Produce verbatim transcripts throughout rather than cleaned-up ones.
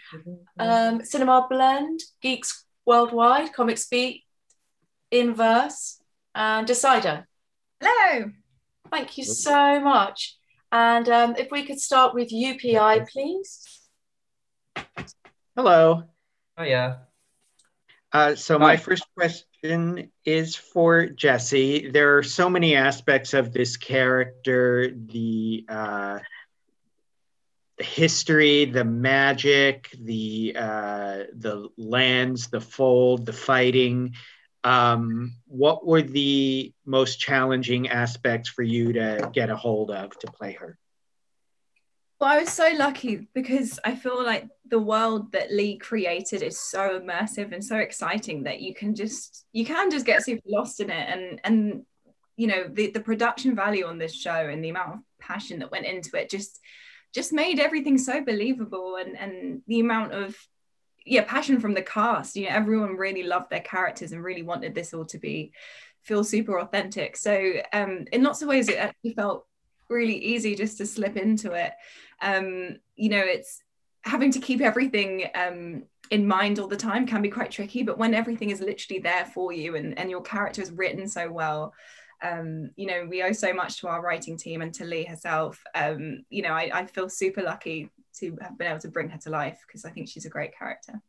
Um, Cinema Blend, Geeks Worldwide, Comics Beat, Inverse, and Decider. Hello. Thank you so much. And um, if we could start with U P I, please. Hello. Oh, yeah. Uh, so Hi. my first question is for Jessie. There are so many aspects of this character, the uh, the history, the magic, the uh, the lens, the fold, the fighting. Um, what were the most challenging aspects for you to get a hold of to play her? Well, I was so lucky because I feel like the world that Lee created is so immersive and so exciting that you can just you can just get super lost in it, and and you know the the production value on this show and the amount of passion that went into it just just made everything so believable, and and the amount of yeah passion from the cast. You know, everyone really loved their characters and really wanted this all to be feel super authentic. So um in lots of ways it actually felt really easy just to slip into it. Um, you know, it's having to keep everything um, in mind all the time can be quite tricky, but when everything is literally there for you and, and your character is written so well, um, you know, we owe so much to our writing team and to Lee herself. Um, you know, I, I feel super lucky to have been able to bring her to life because I think she's a great character.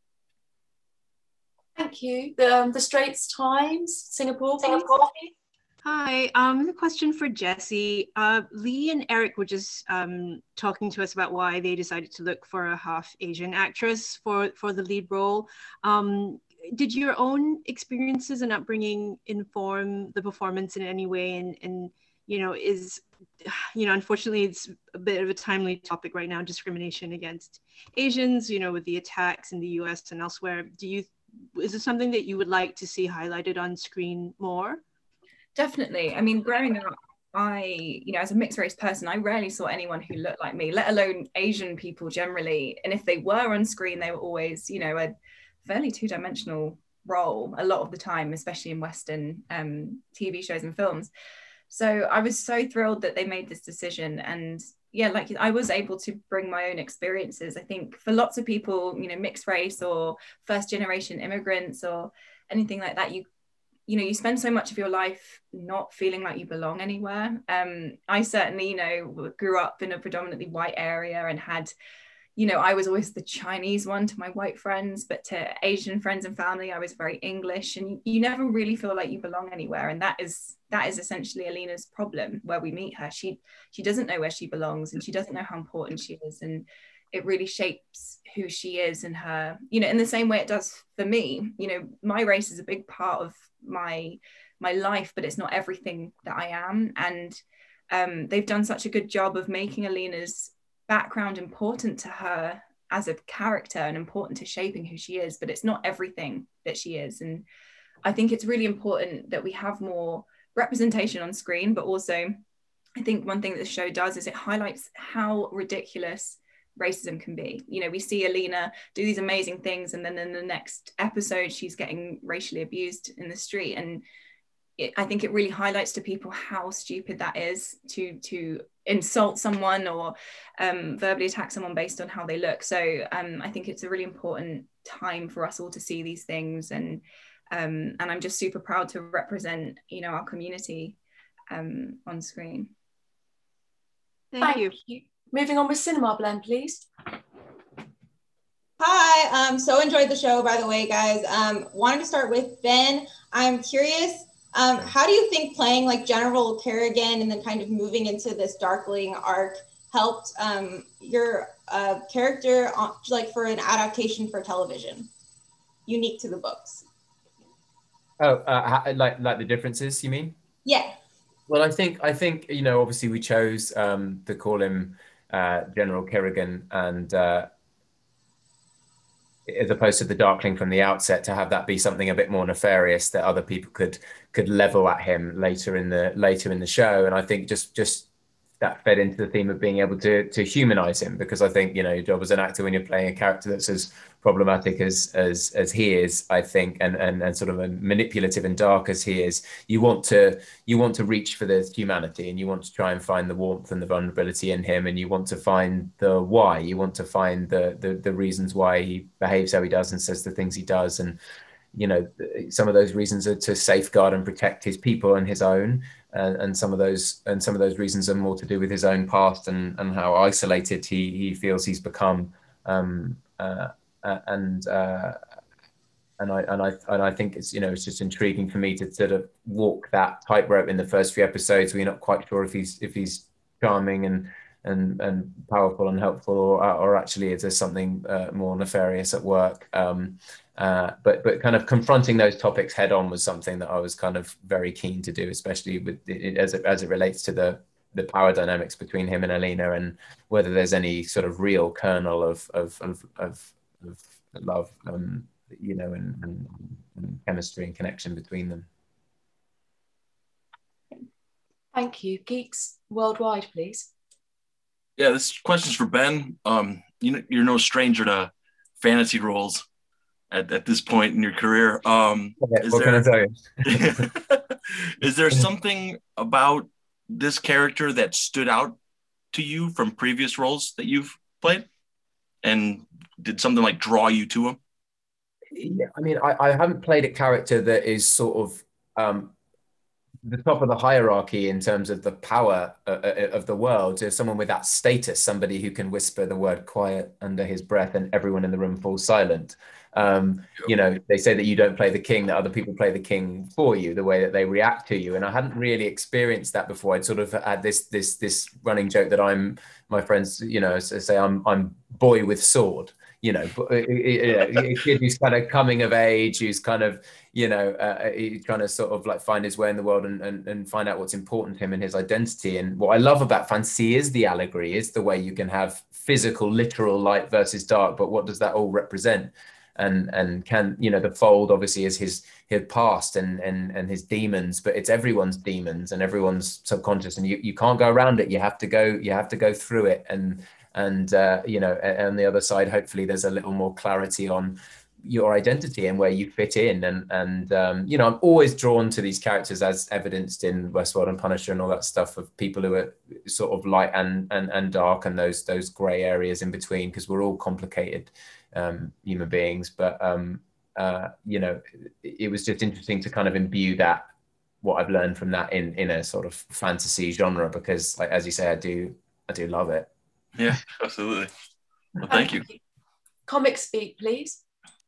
Thank you. The, um, the Straits Times, Singapore, Singapore. Hi, um, a question for Jessie. Uh, Lee and Eric were just um, talking to us about why they decided to look for a half Asian actress for, for the lead role. Um, did your own experiences and upbringing inform the performance in any way? And, and, you know, is, you know, unfortunately, it's a bit of a timely topic right now, discrimination against Asians, you know, with the attacks in the U S and elsewhere. Do you, is it something that you would like to see highlighted on screen more? Definitely. I mean, growing up, I, you know, as a mixed race person, I rarely saw anyone who looked like me, let alone Asian people generally. And if they were on screen, they were always, you know, a fairly two-dimensional role a lot of the time, especially in Western um, T V shows and films. So I was so thrilled that they made this decision. And yeah, like I was able to bring my own experiences. I think for lots of people, you know, mixed race or first generation immigrants or anything like that, you you know, you spend so much of your life not feeling like you belong anywhere. Um, I certainly, you know, grew up in a predominantly white area and had, you know, I was always the Chinese one to my white friends, but to Asian friends and family, I was very English, and you, you never really feel like you belong anywhere. And that is that is essentially Alina's problem where we meet her. She she doesn't know where she belongs, and she doesn't know how important she is. And it really shapes who she is and her, you know, in the same way it does for me. You know, my race is a big part of my my life, but it's not everything that I am. And um, they've done such a good job of making Alina's background important to her as a character and important to shaping who she is, but it's not everything that she is. And I think it's really important that we have more representation on screen, but also I think one thing that the show does is it highlights how ridiculous racism can be. You know, we see Alina do these amazing things, and then in the next episode she's getting racially abused in the street, and it, I think it really highlights to people how stupid that is to to insult someone or um, verbally attack someone based on how they look. So um, I think it's a really important time for us all to see these things, and um, and I'm just super proud to represent, you know, our community um, on screen. Thank, Thank you. you. Moving on with Cinema Blend, please. Hi, um, so enjoyed the show, by the way, guys. Um, wanted to start with Ben. I'm curious, um, how do you think playing like General Kerrigan and then kind of moving into this Darkling arc helped um, your uh, character, on, like for an adaptation for television, unique to the books? Oh, uh, like like the differences, you mean? Yeah. Well, I think I think you know, obviously we chose um, to call him uh, General Kerrigan, and uh, as opposed to the Darkling from the outset, to have that be something a bit more nefarious that other people could could level at him later in the later in the show. And I think just just that fed into the theme of being able to to humanize him, because I think, you know, your job as an actor when you're playing a character that's as problematic as as as he is, I think, and and and sort of a manipulative and dark as he is, you want to you want to reach for the humanity, and you want to try and find the warmth and the vulnerability in him, and you want to find the why, you want to find the the, the reasons why he behaves how he does and says the things he does. And you know, some of those reasons are to safeguard and protect his people and his own, and, and some of those and some of those reasons are more to do with his own past and and how isolated he he feels he's become. Um, uh, uh, and uh, and I and I and I think it's, you know, it's just intriguing for me to sort of walk that tightrope in the first few episodes where you're not quite sure if he's if he's charming and and and powerful and helpful, or or actually is there something uh, more nefarious at work. Um, Uh, but but kind of confronting those topics head on was something that I was kind of very keen to do, especially with it, as it as it relates to the the power dynamics between him and Alina, and whether there's any sort of real kernel of of of of, of love, um, you know, and, and, and chemistry and connection between them. Thank you. Geeks Worldwide, please. Yeah, this question's for Ben. Um, you know, you're no stranger to fantasy roles at, at this point in your career. Um, okay, is what there, can I tell you? is there something about this character that stood out to you from previous roles that you've played? And did something like draw you to him? Yeah, I mean, I, I haven't played a character that is sort of um, the top of the hierarchy in terms of the power uh, of the world. So someone with that status, somebody who can whisper the word quiet under his breath and everyone in the room falls silent. Um, you know, they say that you don't play the king, that other people play the king for you, the way that they react to you. And I hadn't really experienced that before. I'd sort of had this this this running joke that I'm, my friends, you know, say I'm I'm boy with sword. You know, a kid who's kind of coming of age, who's kind of, you know, uh, he's trying to sort of like find his way in the world and, and, and find out what's important to him and his identity. And what I love about fantasy is the allegory, is the way you can have physical, literal light versus dark, but what does that all represent? And and can, you know, the fold obviously is his his past and and and his demons, but it's everyone's demons and everyone's subconscious, and you, you can't go around it. You have to go, you have to go through it. And and uh, you know, on the other side, hopefully there's a little more clarity on your identity and where you fit in. And and um, you know, I'm always drawn to these characters, as evidenced in Westworld and Punisher and all that stuff, of people who are sort of light and and, and dark, and those those grey areas in between, because we're all complicated um, human beings. But um, uh, you know, it, it was just interesting to kind of imbue that, what I've learned from that, in in a sort of fantasy genre, because, like, as you say, I do I do love it. Yeah, absolutely. Well, thank you. Comic Speak, please.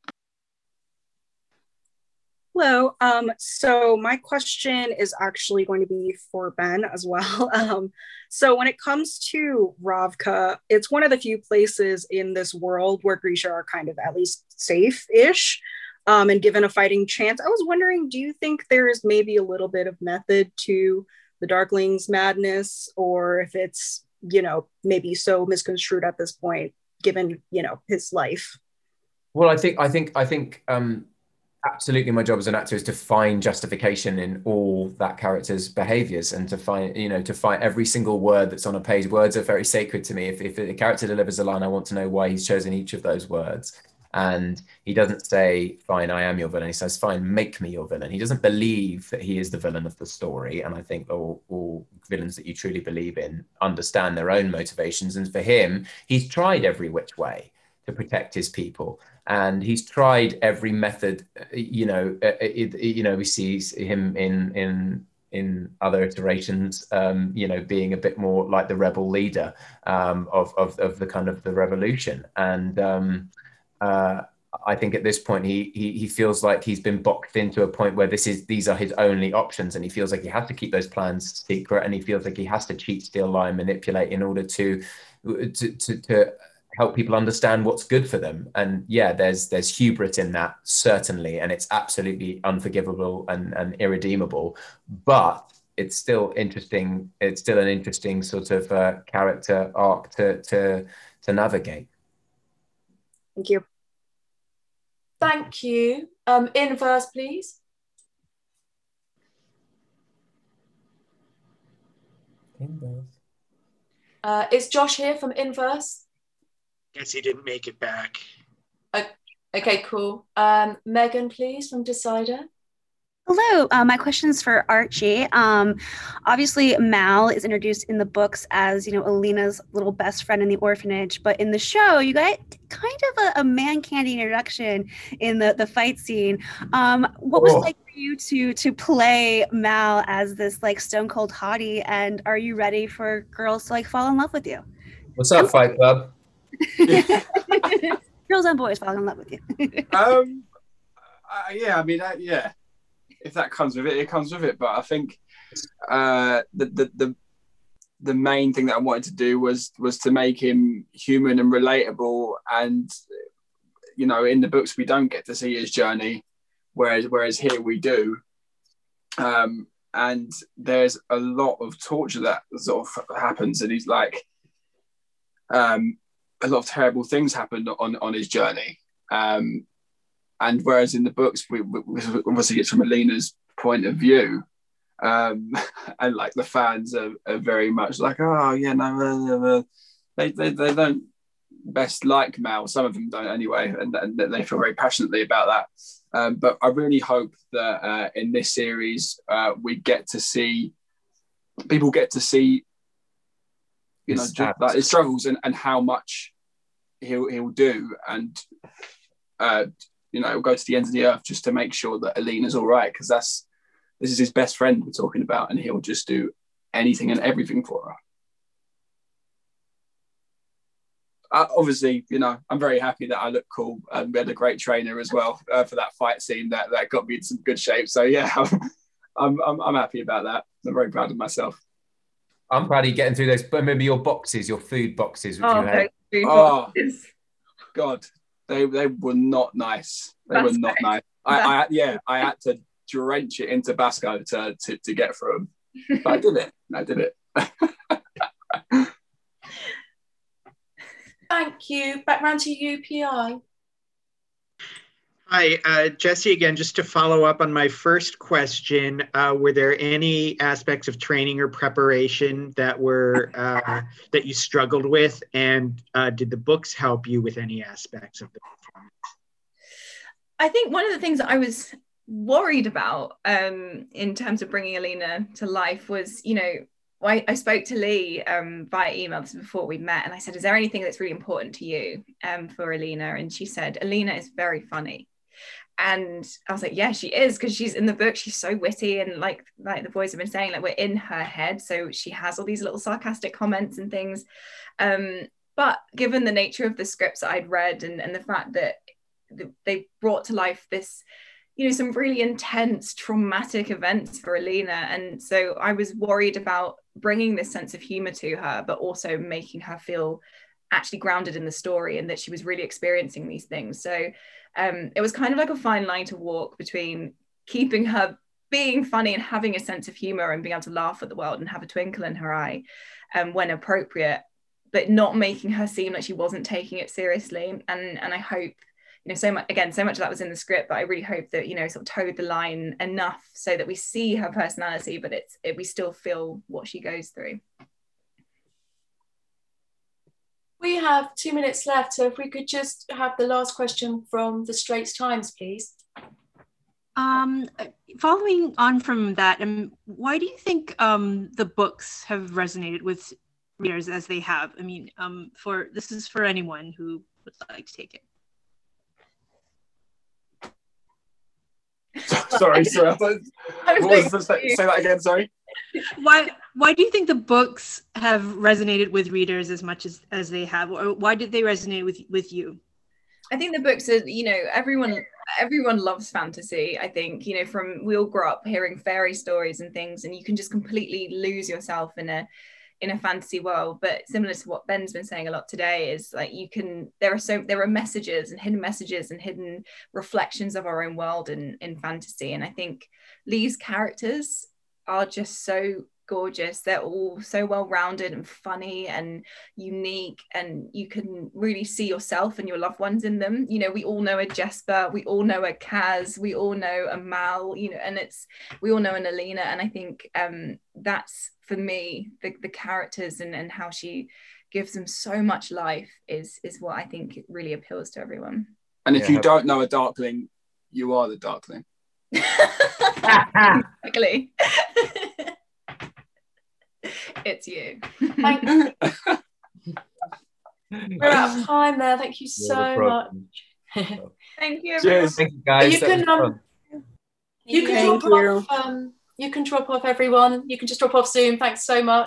Hello. Um, so my question is actually going to be for Ben as well. Um, so when it comes to Ravka, it's one of the few places in this world where Grisha are kind of at least safe-ish um, and given a fighting chance. I was wondering, do you think there's maybe a little bit of method to the Darkling's madness, or if it's, you know, maybe so misconstrued at this point, given, you know, his life? Well, I think I think I think um absolutely my job as an actor is to find justification in all that character's behaviors, and to find, you know, to find every single word that's on a page. Words are very sacred to me. If, if a character delivers a line, I want to know why he's chosen each of those words. And he doesn't say, fine, I am your villain. He says, fine, make me your villain. He doesn't believe that he is the villain of the story. And I think all, all villains that you truly believe in understand their own motivations. And for him, he's tried every which way to protect his people. And he's tried every method, you know, it, it, you know, we see him in, in, in other iterations, um, you know, being a bit more like the rebel leader um, of, of, of the kind of the revolution. And, um, Uh, I think at this point he, he he feels like he's been boxed into a point where this is these are his only options, and he feels like he has to keep those plans secret, and he feels like he has to cheat, steal, lie, and manipulate in order to to to, to help people understand what's good for them. And yeah, there's there's hubris in that, certainly, and it's absolutely unforgivable and, and irredeemable, but it's still interesting. It's still an interesting sort of uh, character arc to to to navigate. Thank you. Thank you. Um, Inverse, please. Inverse. Uh, is Josh here from Inverse? Guess he didn't make it back. Okay, cool. Um, Megan, please, from Decider. Hello, uh, my question is for Archie. Um, obviously, Mal is introduced in the books as, you know, Alina's little best friend in the orphanage, but in the show, you got kind of a, a man candy introduction in the, the fight scene. Um, what was it like for you to to play Mal as this like stone cold hottie, and are you ready for girls to like fall in love with you? What's up, Fight Club? Girls and boys falling in love with you. um, uh, yeah, I mean, uh, yeah. If that comes with it, it comes with it. But I think uh, the, the the the main thing that I wanted to do was was to make him human and relatable. And you know, in the books we don't get to see his journey, whereas whereas here we do. Um, and there's a lot of torture that sort of happens, and he's like, um, a lot of terrible things happen on on his journey. Um, And whereas in the books, we, we obviously it's from Alina's point of view, um, and like the fans are, are very much like, oh yeah, no, uh, uh, they, they they don't best like Mal. Some of them don't anyway, and, and they feel very passionately about that. Um, but I really hope that uh, in this series uh, we get to see people get to see, you know, just, like, his struggles and, and how much he'll he'll do, and. Uh, You know, go to the ends of the earth just to make sure that Alina's all right, because that's this is his best friend we're talking about, and he'll just do anything and everything for her. Uh, obviously, you know, I'm very happy that I look cool, and we had a great trainer as well uh, for that fight scene that that got me in some good shape. So yeah, I'm I'm I'm happy about that. I'm very proud of myself. I'm proud of you getting through those. But remember your boxes, your food boxes, which Oh, you had. food Oh, boxes. God. They they were not nice. They That's were not nice. nice. I, I yeah, I had to drench it in Tabasco to to, to get through them. But I did it. I did it. Thank you. Back round to U P I. Hi, uh, Jesse again, just to follow up on my first question, uh, were there any aspects of training or preparation that were uh, that you struggled with, and uh, did the books help you with any aspects of the performance? I think one of the things that I was worried about um, in terms of bringing Alina to life was, you know, I, I spoke to Lee um, via email, this was before we met, and I said, is there anything that's really important to you um, for Alina? And she said, Alina is very funny. And I was like, yeah, she is, because she's in the book, she's so witty, and like like the boys have been saying, like we're in her head, so she has all these little sarcastic comments and things. Um, but given the nature of the scripts that I'd read, and, and the fact that they brought to life this, you know, some really intense traumatic events for Alina, and so I was worried about bringing this sense of humor to her, but also making her feel actually grounded in the story and that she was really experiencing these things. So um, it was kind of like a fine line to walk between keeping her being funny and having a sense of humor and being able to laugh at the world and have a twinkle in her eye um, when appropriate, but not making her seem like she wasn't taking it seriously. And and I hope, you know, so much, again, so much of that was in the script, but I really hope that, you know, sort of towed the line enough so that we see her personality, but it's it, we still feel what she goes through. We have two minutes left, so if we could just have the last question from the Straits Times, please. Um, following on from that, um, why do you think um, the books have resonated with readers as they have? I mean, um, for this is for anyone who would like to take it. sorry, sorry. I thought, what was the, say, say that again, sorry. Why why do you think the books have resonated with readers as much as, as they have? Or why did they resonate with, with you? I think the books are, you know, everyone everyone loves fantasy. I think, you know, from we all grew up hearing fairy stories and things, and you can just completely lose yourself in a in a fantasy world. But similar to what Ben's been saying a lot today, is like you can there are so there are messages and hidden messages and hidden reflections of our own world in in fantasy. And I think Lee's characters are just so gorgeous. They're all so well-rounded and funny and unique, and you can really see yourself and your loved ones in them. You know, we all know a Jesper, we all know a Kaz, we all know a Mal, you know, and it's we all know an Alina. And I think um that's for me the, the characters and, and how she gives them so much life is is what I think really appeals to everyone. And if Yeah. you don't know a Darkling, you are the Darkling. Exactly. It's you. Thank you. We're out of time there. Thank you so Not a problem. much. Thank you, everyone. Cheers. Thank you, guys. You That was can, um, fun. You can Thank drop you. off. Um, you can drop off everyone. You can just drop off Zoom. Thanks so much.